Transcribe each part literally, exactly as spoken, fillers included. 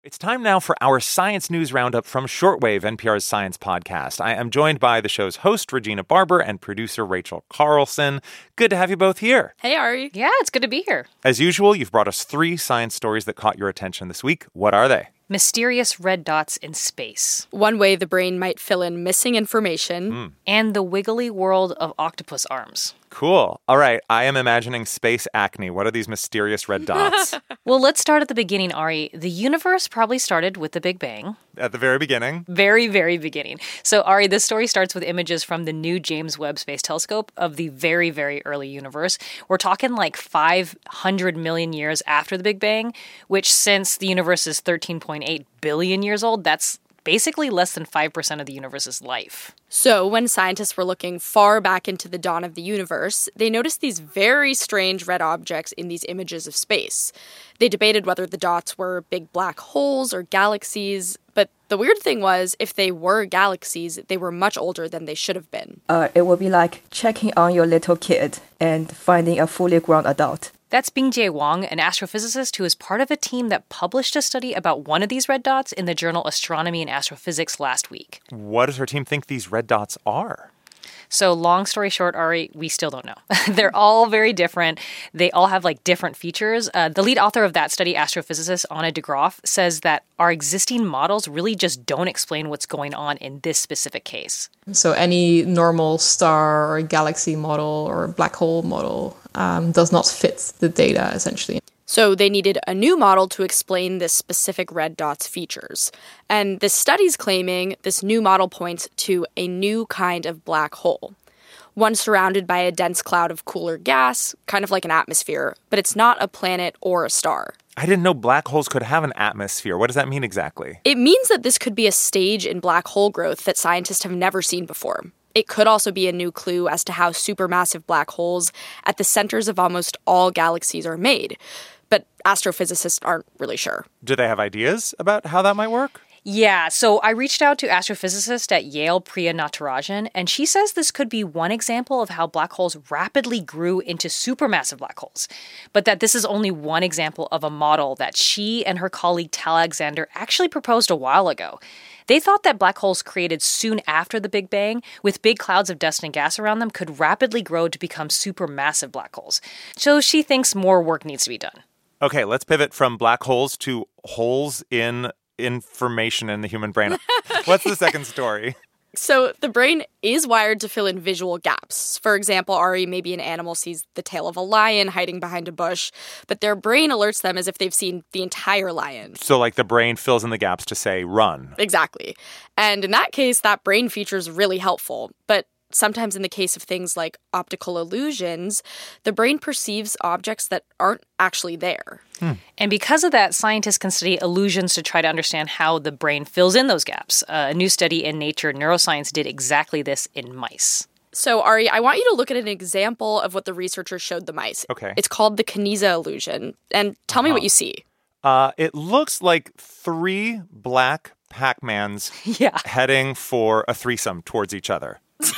It's time now for our science news roundup from Shortwave, N P R's science podcast. I am joined by the show's host, Regina Barber, and producer, Rachel Carlson. Good to have you both here. Hey, Ari. Yeah, it's good to be here. As usual, you've brought us three science stories that caught your attention this week. What are they? Mysterious red dots in space. One way the brain might fill in missing information. Mm. And the wiggly world of octopus arms. Cool. All right, I am imagining space acne. What are these mysterious red dots? Well, let's start at the beginning, Ari. The universe probably started with the Big Bang. At the very beginning. Very, very beginning. So, Ari, this story starts with images from the new James Webb Space Telescope of the very, very early universe. We're talking like five hundred million years after the Big Bang, which since the universe is thirteen point eight billion years old, that's basically less than five percent of the universe's life. So when scientists were looking far back into the dawn of the universe, they noticed these very strange red objects in these images of space. They debated whether the dots were big black holes or galaxies, but the weird thing was, if they were galaxies, they were much older than they should have been. Uh, it would be like checking on your little kid and finding a fully grown adult. That's Bingjie Wang, an astrophysicist who is part of a team that published a study about one of these red dots in the journal Astronomy and Astrophysics last week. What does her team think these red dots are? So long story short, Ari, we still don't know. They're all very different. They all have like different features. Uh, the lead author of that study, astrophysicist Anna de Graaf, says that our existing models really just don't explain what's going on in this specific case. So any normal star or galaxy model or black hole model um, does not fit the data, essentially. So they needed a new model to explain this specific red dot's features. And this study's claiming this new model points to a new kind of black hole. One surrounded by a dense cloud of cooler gas, kind of like an atmosphere, but it's not a planet or a star. I didn't know black holes could have an atmosphere. What does that mean exactly? It means that this could be a stage in black hole growth that scientists have never seen before. It could also be a new clue as to how supermassive black holes at the centers of almost all galaxies are made. But astrophysicists aren't really sure. Do they have ideas about how that might work? Yeah, so I reached out to astrophysicist at Yale, Priya Natarajan, and she says this could be one example of how black holes rapidly grew into supermassive black holes, but that this is only one example of a model that she and her colleague Tal Alexander actually proposed a while ago. They thought that black holes created soon after the Big Bang, with big clouds of dust and gas around them, could rapidly grow to become supermassive black holes. So she thinks more work needs to be done. Okay, let's pivot from black holes to holes in information in the human brain. What's the second story? So the brain is wired to fill in visual gaps. For example, Ari, maybe an animal sees the tail of a lion hiding behind a bush, but their brain alerts them as if they've seen the entire lion. So like the brain fills in the gaps to say, run. Exactly. And in that case, that brain feature is really helpful. But sometimes in the case of things like optical illusions, the brain perceives objects that aren't actually there. Hmm. And because of that, scientists can study illusions to try to understand how the brain fills in those gaps. Uh, a new study in Nature Neuroscience did exactly this in mice. So, Ari, I want you to look at an example of what the researchers showed the mice. Okay. It's called the Kniza illusion. And tell uh-huh. me what you see. Uh, it looks like three black Pac-Mans yeah. heading for a threesome towards each other.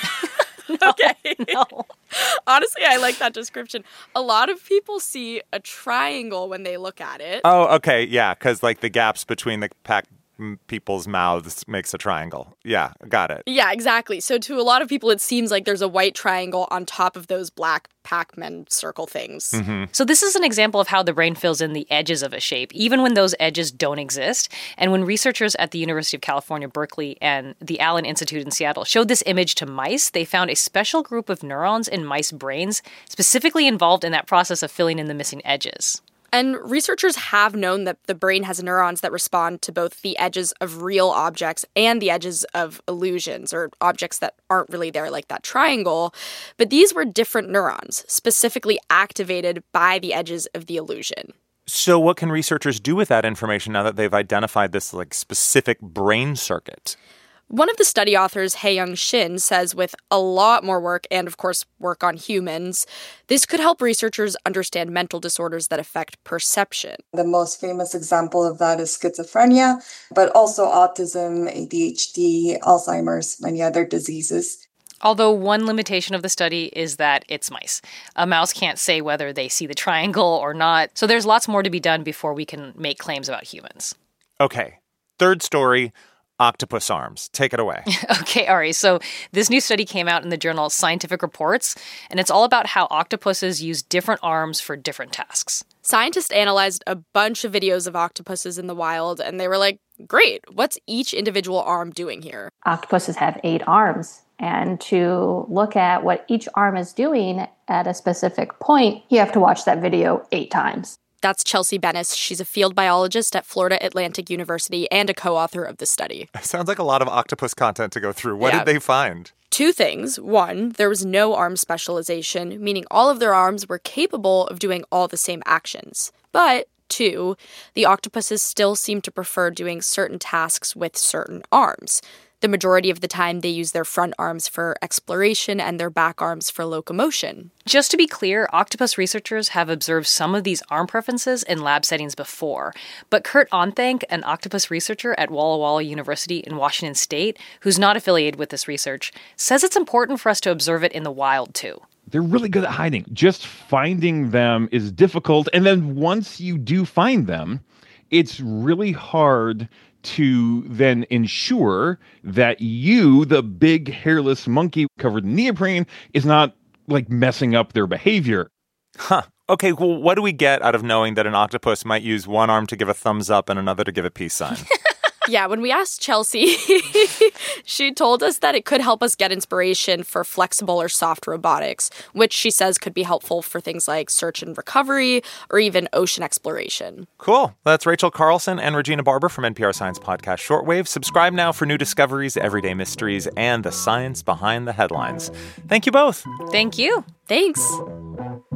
Okay. No. Honestly, I like that description. A lot of people see a triangle when they look at it. Oh, okay. Yeah, because like the gaps between the pack people's mouths makes a triangle. Yeah, got it. Yeah, exactly. So to a lot of people, it seems like there's a white triangle on top of those black Pac-Man circle things. Mm-hmm. So this is an example of how the brain fills in the edges of a shape, even when those edges don't exist. And when researchers at the University of California, Berkeley, and the Allen Institute in Seattle showed this image to mice, they found a special group of neurons in mice brains specifically involved in that process of filling in the missing edges. And researchers have known that the brain has neurons that respond to both the edges of real objects and the edges of illusions, or objects that aren't really there, like that triangle. But these were different neurons, specifically activated by the edges of the illusion. So what can researchers do with that information now that they've identified this like specific brain circuit? One of the study authors, Hae-Young Shin, says with a lot more work and, of course, work on humans, this could help researchers understand mental disorders that affect perception. The most famous example of that is schizophrenia, but also autism, A D H D, Alzheimer's, many other diseases. Although one limitation of the study is that it's mice. A mouse can't say whether they see the triangle or not, so there's lots more to be done before we can make claims about humans. Okay, third story, octopus arms. Take it away. Okay, Ari. So this new study came out in the journal Scientific Reports, and it's all about how octopuses use different arms for different tasks. Scientists analyzed a bunch of videos of octopuses in the wild, and they were like, great, what's each individual arm doing here? Octopuses have eight arms. And to look at what each arm is doing at a specific point, you have to watch that video eight times. That's Chelsea Bennis. She's a field biologist at Florida Atlantic University and a co-author of the study. Sounds like a lot of octopus content to go through. What Yeah. did they find? Two things. One, there was no arm specialization, meaning all of their arms were capable of doing all the same actions. But two, the octopuses still seem to prefer doing certain tasks with certain arms. The majority of the time, they use their front arms for exploration and their back arms for locomotion. Just to be clear, octopus researchers have observed some of these arm preferences in lab settings before. But Kurt Onthank, an octopus researcher at Walla Walla University in Washington State, who's not affiliated with this research, says it's important for us to observe it in the wild, too. They're really good at hiding. Just finding them is difficult. And then once you do find them, it's really hard to then ensure that you, the big hairless monkey covered in neoprene, is not like messing up their behavior. Huh. Okay, well, what do we get out of knowing that an octopus might use one arm to give a thumbs up and another to give a peace sign? Yeah, when we asked Chelsea, she told us that it could help us get inspiration for flexible or soft robotics, which she says could be helpful for things like search and recovery or even ocean exploration. Cool. That's Rachel Carlson and Regina Barber from N P R Science Podcast Shortwave. Subscribe now for new discoveries, everyday mysteries, and the science behind the headlines. Thank you both. Thank you. Thanks.